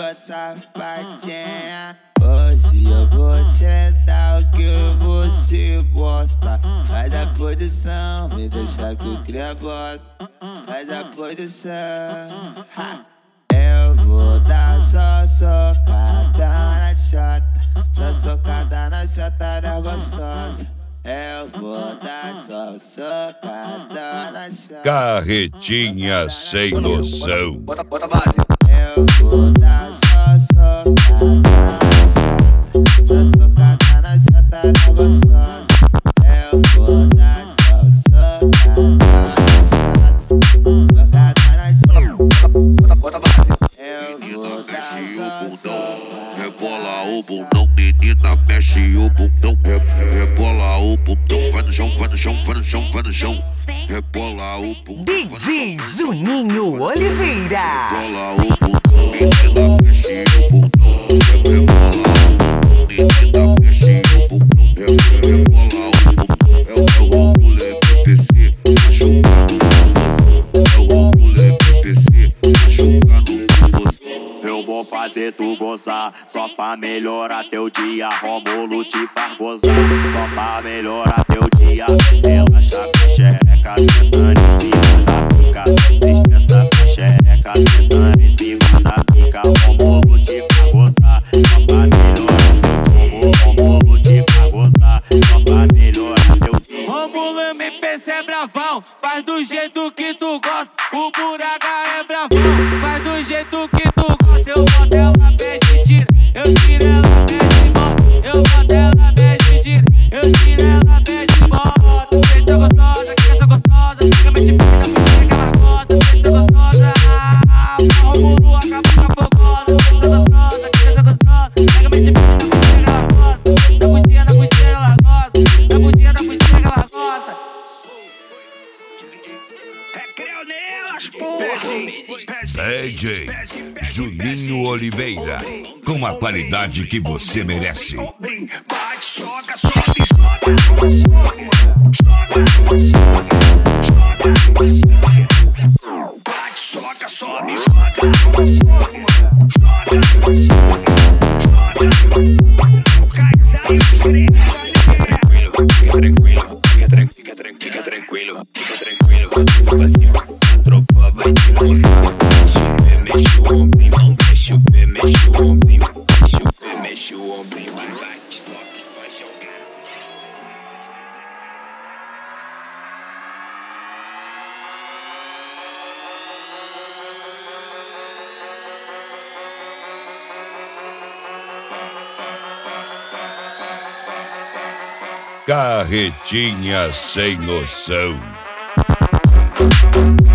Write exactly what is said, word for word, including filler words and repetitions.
sua safadinha. Hoje eu vou te dar o que você gosta. Faz a posição, me deixa que o cria bota. Faz a posição, ha. Eu vou dar só socada na chata, só socada na chata da gostosa. Eu vou dar só socada na chata. Carretinha sem noção. Bota, bota a base. Eu vou dar só socada na chata, só socada na chata da gostosa. Eu vou dar só socada na chata, socada na chata. Bota, bota a base. Eu vou dar só socada. Rebola o bundão, menina, mexe o bundão. Rebola o bundão, vai no chão, vai no chão, vai no chão, vai no chão. Rebola o bundão. D J Juninho Oliveira. Rebola o bundão, menina, mexe o bundão. Rebola o bundão, menina, mexe o bundão. Rebola o bundão, é o rolê P P C, machucado no gozo. É o rolê P P C, machucado no gozo. Eu vou fazer tu gozar, só pra melhorar teu dia. Rômulo te faz gozar, só pra melhorar teu dia. Relaxa com a xereca, sentando em cima da pica. Destressa com a xereca, sentando em cima da pica. Rômulo te faz gozar, só pra melhorar teu dia. Rômulo te faz gozar, só pra melhorar teu dia. Rômulo M P C é bravão, faz do jeito que tu gosta. O Buraga é bravão, faz do jeito que tu gosta. Eu boto ela, pede tira, eu tiro ela, pede bota. Eu boto ela, pede tira, eu tiro ela, pede bota. Vem ser gostosa, que essa gostosa, fica mente fina, porque que ela gosta. Vem ser gostosa, ah, Rômulo acaba com a fogosa. Vem ser gostosa, que essa gostosa, fica mente fina, porque que ela gosta. Na bundinha, na bundinha ela gosta, na bundinha, na bundinha que ela gosta. Recreio nelas, porra! D J Juninho Oliveira, com a qualidade que você merece. Bate, soca, sobe, soca. Bate, soca, sobe, soca. Tranquilo, fica tranquilo, fica tranquilo, fica tranquilo, fica tranquilo. Fica assim, a tropa vai te mostrar. Mexe o ombrinho, não mexe o pé, mexe o ombrinho, mexe o pé, mexe o ombrinho, vai, vai, que só, que só jogar. Carretinha sem noção.